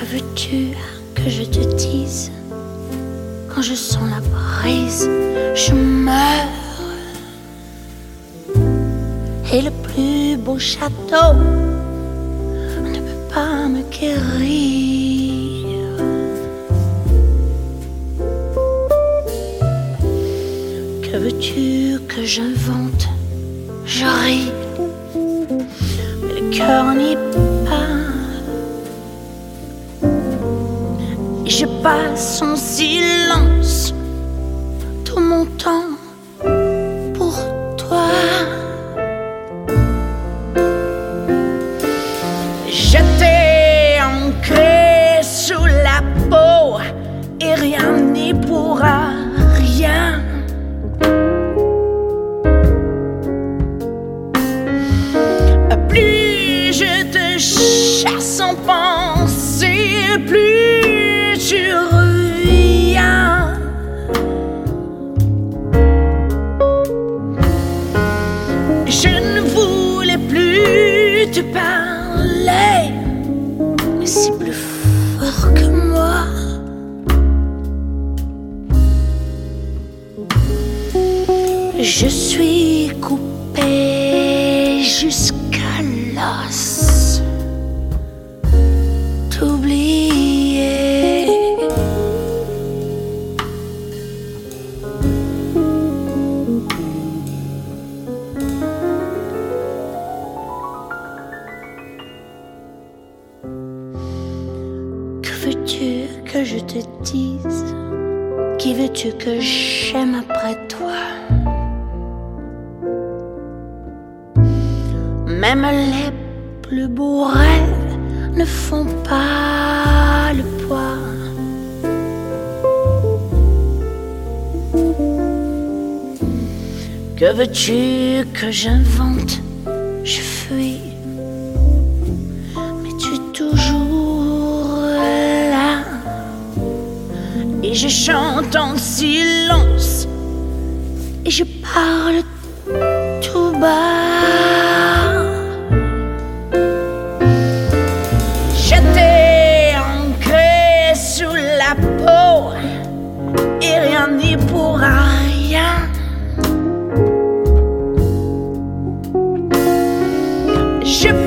veux-tu que je te dise? Quand je sens la brise, je meurs. Et le plus beau château ne peut pas me guérir. Que veux-tu que j'invente? Je ris, mais le cœur n'y peut pas. Et je passe en silence tout mon temps pour toi. Je t'ai ancré sous la peau et rien n'y pourra rien. Plus je te chasse en pensée, plus tu reviens. Je ne voulais plus te parler, mais c'est plus fort que moi. Je suis coupé jusqu'à l'os, t'oublier. Que veux-tu que je te dise? Qui veux-tu que j'aime après toi? Même les plus beaux rêves ne font pas le poids. Que veux-tu que j'invente? Je fuis, mais tu es toujours là. Et je chante en silence et je parle tout bas. Je t'ai ancré sous la peau et rien n'y pourra rien. Je